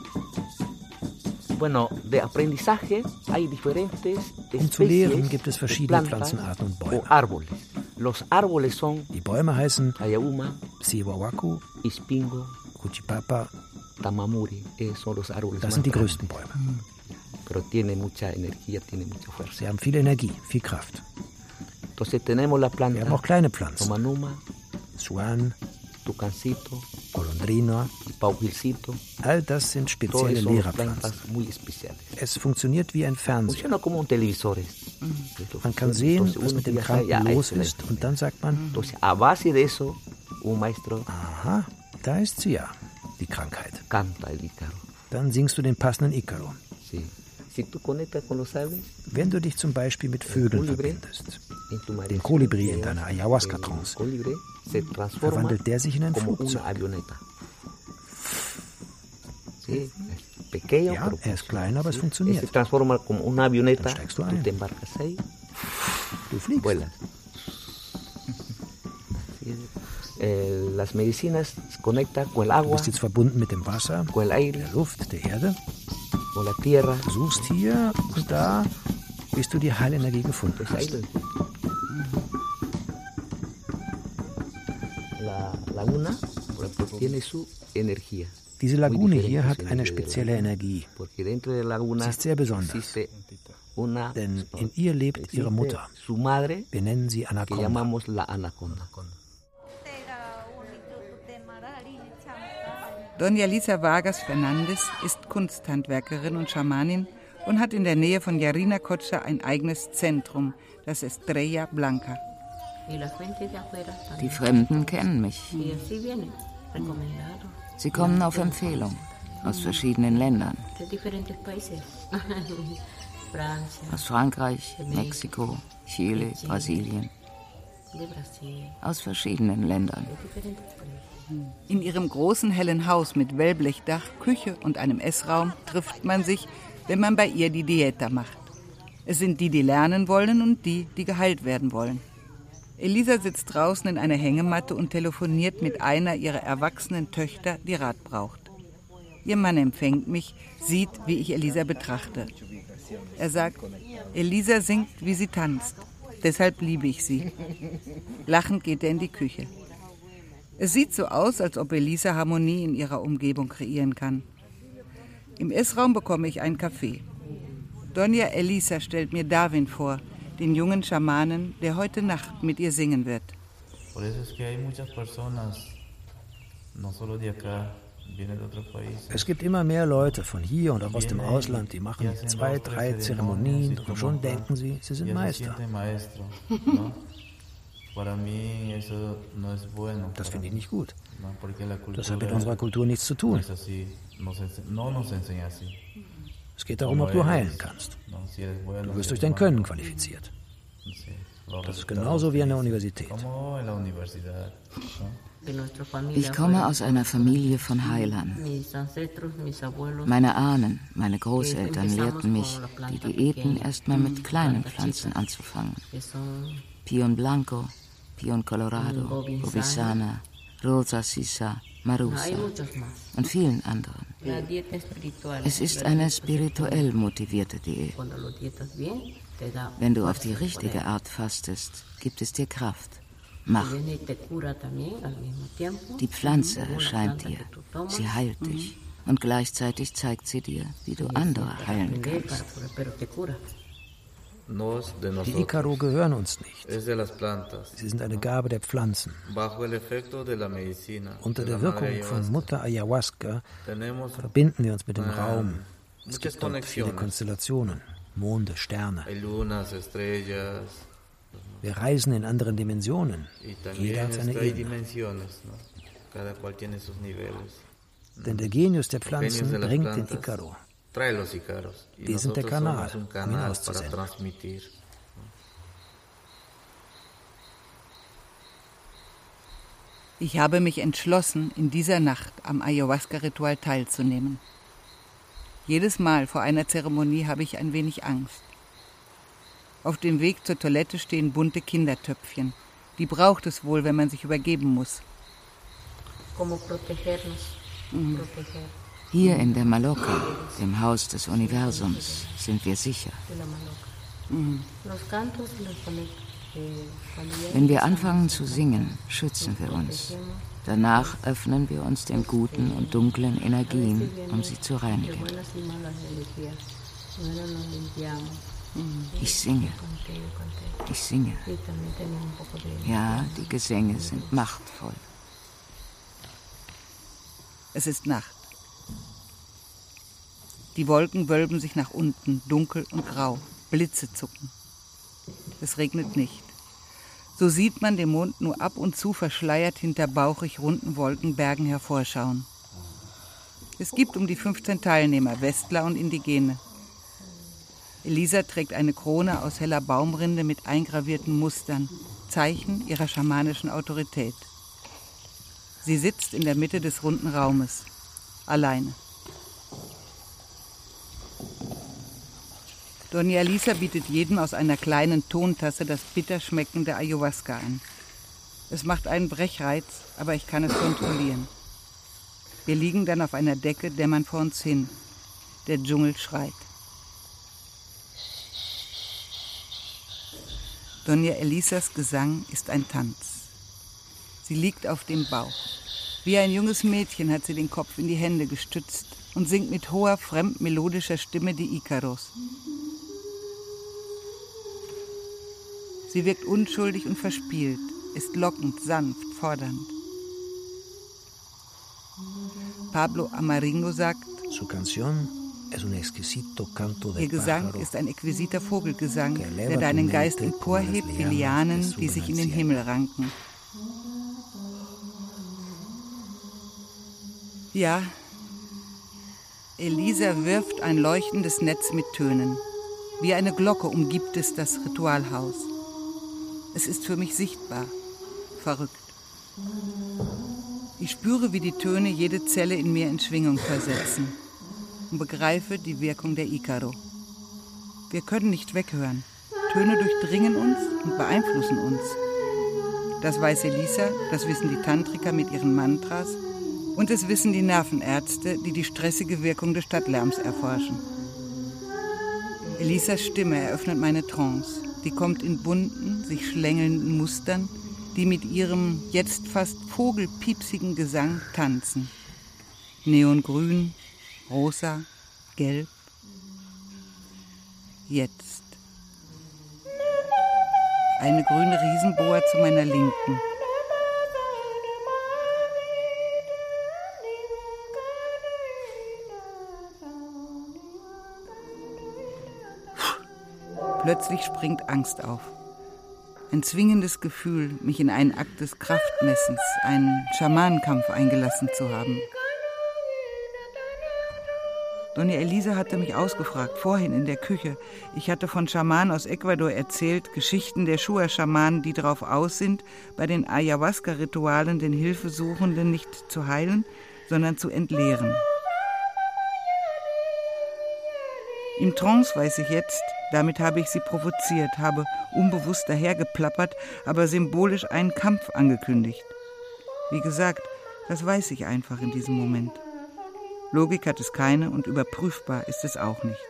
Um zu lehren gibt es verschiedene Pflanzenarten und Bäume. Die Bäume heißen Siwawaku, Ispingo, Cuchipapa. Tamamuri, Das sind die größten Bäume. Sie haben viel Energie, viel Kraft. Wir haben auch kleine Pflanzen. Suan, Golondrina. All das sind spezielle Lehrerpflanzen. Es funktioniert wie ein Fernseher. Man kann sehen, was mit dem Kranken los ist, und dann sagt man, aha, da ist sie ja, die Krankheit. Dann singst du den passenden Ícaro. Wenn du dich zum Beispiel mit Vögeln verbindest, den Kolibri in deiner Ayahuasca-Trance, verwandelt der sich in ein Flugzeug. Ja, er ist klein, aber es funktioniert. Dann steigst du ein. Du fliegst. Du bist jetzt verbunden mit dem Wasser, der Luft, der Erde. Du suchst hier und da, bis du die Heilenergie gefunden hast. Diese Lagune hier hat eine spezielle Energie. Sie ist sehr besonders, denn in ihr lebt ihre Mutter. Wir nennen sie Anaconda. Doña Lisa Vargas Fernández ist Kunsthandwerkerin und Schamanin und hat in der Nähe von Yarinacocha ein eigenes Zentrum, das Estrella Blanca. Die Fremden kennen mich. Sie kommen auf Empfehlung aus verschiedenen Ländern. Aus Frankreich, Mexiko, Chile, Brasilien. Aus verschiedenen Ländern. In ihrem großen hellen Haus mit Wellblechdach, Küche und einem Essraum trifft man sich, wenn man bei ihr die Dieta macht. Es sind die, die lernen wollen, und die, die geheilt werden wollen. Elisa sitzt draußen in einer Hängematte und telefoniert mit einer ihrer erwachsenen Töchter, die Rat braucht. Ihr Mann empfängt mich, sieht, wie ich Elisa betrachte. Er sagt, Elisa singt, wie sie tanzt. Deshalb liebe ich sie. Lachend geht er in die Küche. Es sieht so aus, als ob Elisa Harmonie in ihrer Umgebung kreieren kann. Im Essraum bekomme ich einen Kaffee. Doña Elisa stellt mir Darwin vor, den jungen Schamanen, der heute Nacht mit ihr singen wird. Es gibt immer mehr Leute von hier und auch aus dem Ausland, die machen 2, 3 Zeremonien und schon denken sie sind Meister. Das finde ich nicht gut. Das hat mit unserer Kultur nichts zu tun. Es geht darum, ob du heilen kannst. Du wirst durch dein Können qualifiziert. Das ist genauso wie an der Universität. Ich komme aus einer Familie von Heilern. Meine Ahnen, meine Großeltern lehrten mich, die Diäten erstmal mit kleinen Pflanzen anzufangen. Pion Blanco, Pion Colorado, Obisana, Rosa Sisa, Marusa und vielen anderen. Es ist eine spirituell motivierte Diät. Wenn du auf die richtige Art fastest, gibt es dir Kraft, Macht. Die Pflanze erscheint dir, sie heilt dich und gleichzeitig zeigt sie dir, wie du andere heilen kannst. Die Ícaro gehören uns nicht. Sie sind eine Gabe der Pflanzen. Unter der Wirkung von Mutter Ayahuasca verbinden wir uns mit dem Raum. Es gibt dort viele Konstellationen, Monde, Sterne. Wir reisen in anderen Dimensionen. Jeder hat seine Ebene. Denn der Genius der Pflanzen bringt den Ícaro. Wir sind der Kanal, um ihn auszusenden. Ich habe mich entschlossen, in dieser Nacht am Ayahuasca-Ritual teilzunehmen. Jedes Mal vor einer Zeremonie habe ich ein wenig Angst. Auf dem Weg zur Toilette stehen bunte Kindertöpfchen. Die braucht es wohl, wenn man sich übergeben muss. Hier in der Maloca, dem Haus des Universums, sind wir sicher. Wenn wir anfangen zu singen, schützen wir uns. Danach öffnen wir uns den guten und dunklen Energien, um sie zu reinigen. Ich singe. Ich singe. Ja, die Gesänge sind machtvoll. Es ist Nacht. Die Wolken wölben sich nach unten, dunkel und grau. Blitze zucken. Es regnet nicht. So sieht man den Mond nur ab und zu verschleiert hinter bauchig runden Wolkenbergen hervorschauen. Es gibt um die 15 Teilnehmer, Westler und Indigene. Elisa trägt eine Krone aus heller Baumrinde mit eingravierten Mustern, Zeichen ihrer schamanischen Autorität. Sie sitzt in der Mitte des runden Raumes, alleine. Doña Elisa bietet jedem aus einer kleinen Tontasse das bitter schmeckende Ayahuasca an. Es macht einen Brechreiz, aber ich kann es kontrollieren. Wir liegen dann auf einer Decke, dämmern vor uns hin. Der Dschungel schreit. Doña Elisas Gesang ist ein Tanz. Sie liegt auf dem Bauch. Wie ein junges Mädchen hat sie den Kopf in die Hände gestützt und singt mit hoher, fremdmelodischer Stimme die Ícaros. Sie wirkt unschuldig und verspielt, ist lockend, sanft, fordernd. Pablo Amaringo sagt, ihr Gesang ist ein exquisiter Vogelgesang, der deinen Geist emporhebt wie Lianen, die sich in den Himmel ranken. Ja, Elisa wirft ein leuchtendes Netz mit Tönen. Wie eine Glocke umgibt es das Ritualhaus. Es ist für mich sichtbar, verrückt. Ich spüre, wie die Töne jede Zelle in mir in Schwingung versetzen und begreife die Wirkung der Ícaro. Wir können nicht weghören. Töne durchdringen uns und beeinflussen uns. Das weiß Elisa, das wissen die Tantriker mit ihren Mantras und es wissen die Nervenärzte, die die stressige Wirkung des Stadtlärms erforschen. Elisas Stimme eröffnet meine Trance. Die kommt in bunten, sich schlängelnden Mustern, die mit ihrem jetzt fast vogelpiepsigen Gesang tanzen. Neongrün, rosa, gelb. Jetzt. Eine grüne Riesenboa zu meiner Linken. Plötzlich springt Angst auf. Ein zwingendes Gefühl, mich in einen Akt des Kraftmessens, einen Schamanenkampf eingelassen zu haben. Doña Elisa hatte mich ausgefragt, vorhin in der Küche. Ich hatte von Schamanen aus Ecuador erzählt, Geschichten der Shuar-Schamanen, die darauf aus sind, bei den Ayahuasca-Ritualen den Hilfesuchenden nicht zu heilen, sondern zu entleeren. Im Trance weiß ich jetzt, damit habe ich sie provoziert, habe unbewusst dahergeplappert, aber symbolisch einen Kampf angekündigt. Wie gesagt, das weiß ich einfach in diesem Moment. Logik hat es keine und überprüfbar ist es auch nicht.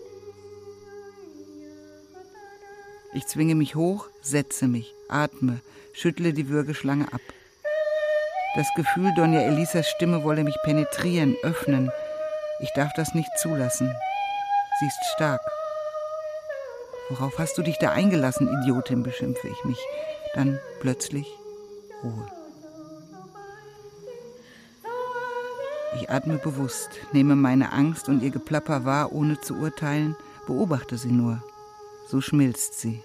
Ich zwinge mich hoch, setze mich, atme, schüttle die Würgeschlange ab. Das Gefühl, Doña Elisas Stimme wolle mich penetrieren, öffnen. Ich darf das nicht zulassen. Sie ist stark. Worauf hast du dich da eingelassen, Idiotin, beschimpfe ich mich. Dann plötzlich Ruhe. Ich atme bewusst, nehme meine Angst und ihr Geplapper wahr, ohne zu urteilen, beobachte sie nur. So schmilzt sie.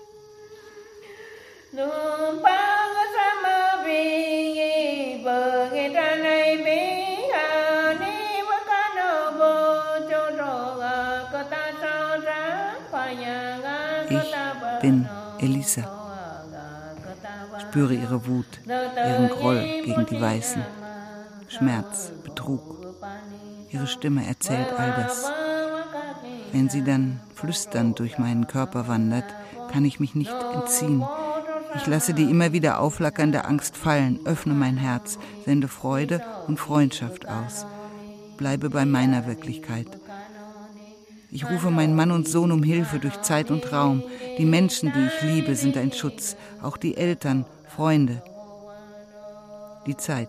Ich bin Elisa. Spüre ihre Wut, ihren Groll gegen die Weißen. Schmerz, Betrug. Ihre Stimme erzählt all das. Wenn sie dann flüsternd durch meinen Körper wandert, kann ich mich nicht entziehen. Ich lasse die immer wieder aufflackernde Angst fallen, öffne mein Herz, sende Freude und Freundschaft aus. Bleibe bei meiner Wirklichkeit. Ich rufe meinen Mann und Sohn um Hilfe durch Zeit und Raum. Die Menschen, die ich liebe, sind ein Schutz. Auch die Eltern, Freunde. Die Zeit.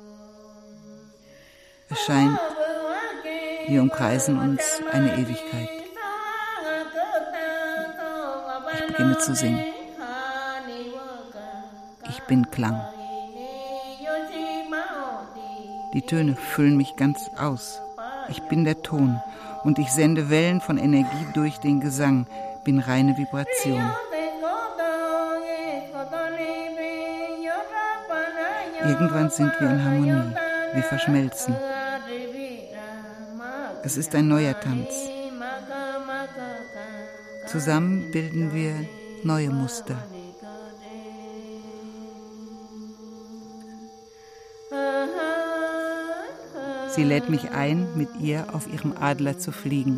Es scheint, wir umkreisen uns eine Ewigkeit. Ich beginne zu singen. Ich bin Klang. Die Töne füllen mich ganz aus. Ich bin der Ton und ich sende Wellen von Energie durch den Gesang, bin reine Vibration. Irgendwann sind wir in Harmonie, wir verschmelzen. Es ist ein neuer Tanz. Zusammen bilden wir neue Muster. Sie lädt mich ein, mit ihr auf ihrem Adler zu fliegen.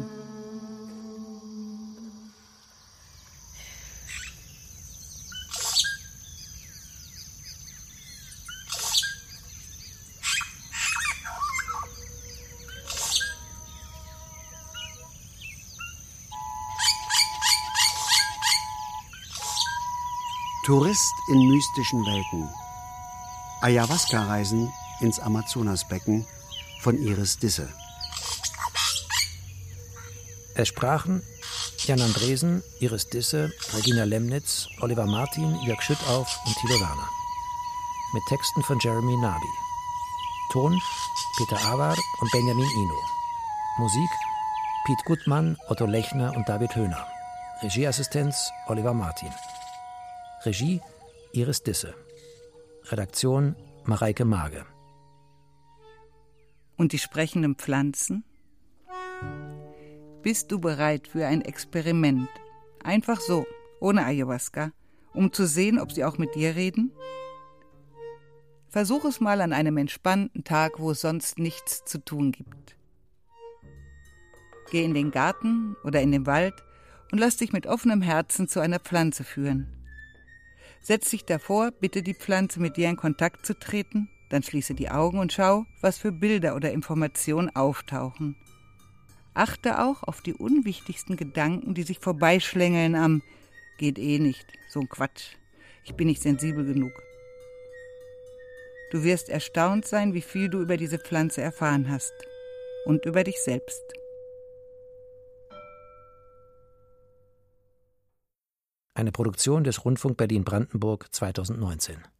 Tourist in mystischen Welten. Ayahuasca-Reisen ins Amazonasbecken von Iris Disse. Es sprachen Jan Andresen, Iris Disse, Regina Lemnitz, Oliver Martin, Jörg Schüttauf und Thilo Werner. Mit Texten von Jeremy Nabi. Ton Peter Avar und Benjamin Ino. Musik Piet Gutmann, Otto Lechner und David Höhner. Regieassistenz Oliver Martin. Regie Iris Disse. Redaktion Mareike Mage. Und die sprechenden Pflanzen? Bist du bereit für ein Experiment? Einfach so, ohne Ayahuasca, um zu sehen, ob sie auch mit dir reden? Versuch es mal an einem entspannten Tag, wo es sonst nichts zu tun gibt. Geh in den Garten oder in den Wald und lass dich mit offenem Herzen zu einer Pflanze führen. Setz dich davor, bitte die Pflanze mit dir in Kontakt zu treten, dann schließe die Augen und schau, was für Bilder oder Informationen auftauchen. Achte auch auf die unwichtigsten Gedanken, die sich vorbeischlängeln am »Geht eh nicht, so ein Quatsch, ich bin nicht sensibel genug«. Du wirst erstaunt sein, wie viel du über diese Pflanze erfahren hast und über dich selbst. Eine Produktion des Rundfunk Berlin-Brandenburg 2019.